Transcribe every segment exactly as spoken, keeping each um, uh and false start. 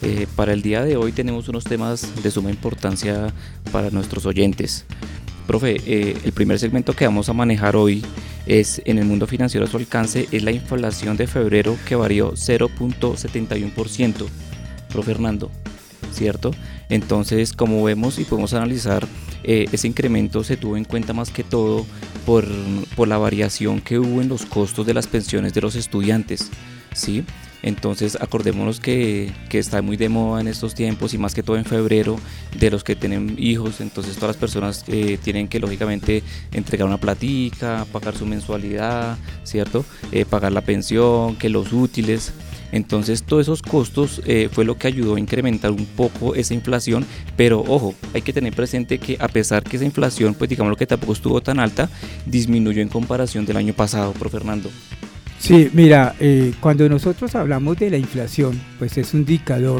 Eh, para el día de hoy tenemos unos temas de suma importancia para nuestros oyentes. Profe, eh, el primer segmento que vamos a manejar hoy es en el mundo financiero a su alcance, es la inflación de febrero que varió cero punto setenta y uno por ciento. Profe Hernando, ¿cierto? Entonces, como vemos y podemos analizar, eh, ese incremento se tuvo en cuenta más que todo por, por la variación que hubo en los costos de las pensiones de los estudiantes, ¿sí? Entonces acordémonos que, que está muy de moda en estos tiempos y más que todo en febrero, de los que tienen hijos. Entonces todas las personas eh, tienen que lógicamente entregar una platica, pagar su mensualidad, ¿cierto? Eh, pagar la pensión, que los útiles. Entonces todos esos costos eh, fue lo que ayudó a incrementar un poco esa inflación, pero ojo, hay que tener presente que a pesar que esa inflación, pues digamos lo que tampoco estuvo tan alta, disminuyó en comparación del año pasado, profe Fernando. Sí, mira, eh, cuando nosotros hablamos de la inflación, pues es un indicador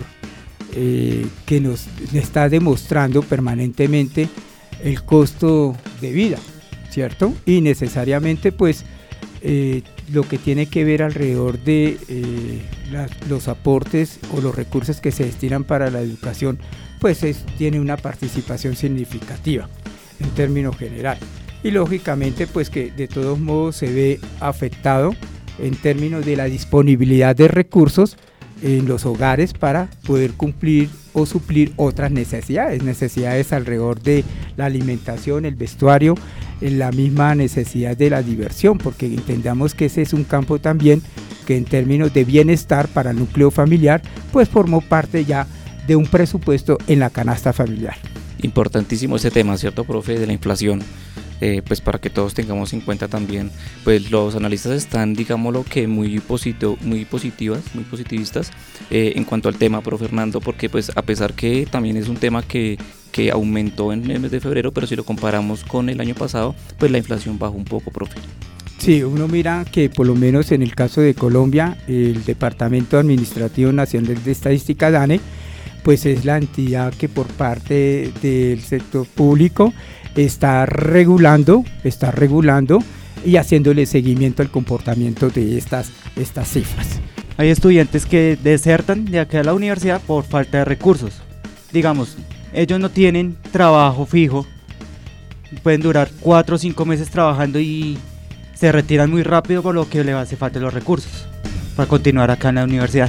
eh, que nos está demostrando permanentemente el costo de vida, ¿cierto? Y necesariamente pues eh, lo que tiene que ver alrededor de eh, las, los aportes o los recursos que se destinan para la educación, pues es, tiene una participación significativa en términos generales. Y lógicamente pues que de todos modos se ve afectado en términos de la disponibilidad de recursos en los hogares para poder cumplir o suplir otras necesidades, necesidades alrededor de la alimentación, el vestuario, la misma necesidad de la diversión, porque entendamos que ese es un campo también que en términos de bienestar para el núcleo familiar, pues formó parte ya de un presupuesto en la canasta familiar. Importantísimo ese tema, ¿cierto, profe? De la inflación. Eh, pues para que todos tengamos en cuenta también, pues los analistas están, digámoslo que muy positivo, muy positivas, muy positivistas eh, en cuanto al tema, profe Fernando, porque pues a pesar que también es un tema que, que aumentó en el mes de febrero, pero si lo comparamos con el año pasado, pues la inflación bajó un poco, profe. Sí, uno mira que por lo menos en el caso de Colombia, el Departamento Administrativo Nacional de Estadística, DANE, pues es la entidad que por parte del sector público está regulando, está regulando y haciéndole seguimiento al comportamiento de estas, estas cifras. Hay estudiantes que desertan de acá a la universidad por falta de recursos. Digamos, ellos no tienen trabajo fijo, pueden durar cuatro o cinco meses trabajando y se retiran muy rápido, por lo que les hace falta los recursos para continuar acá en la universidad.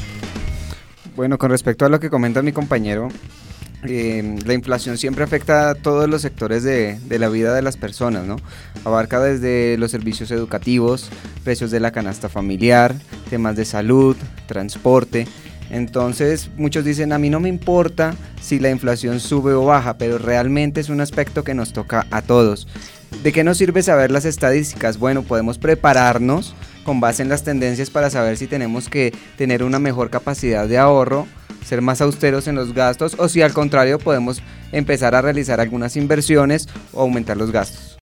Bueno, con respecto a lo que comenta mi compañero, Eh, la inflación siempre afecta a todos los sectores de, de la vida de las personas, ¿no? Abarca desde los servicios educativos, precios de la canasta familiar, temas de salud, transporte. Entonces muchos dicen, a mí no me importa si la inflación sube o baja, pero realmente es un aspecto que nos toca a todos. ¿De qué nos sirve saber las estadísticas? Bueno, podemos prepararnos con base en las tendencias para saber si tenemos que tener una mejor capacidad de ahorro, ser más austeros en los gastos, o si al contrario podemos empezar a realizar algunas inversiones o aumentar los gastos.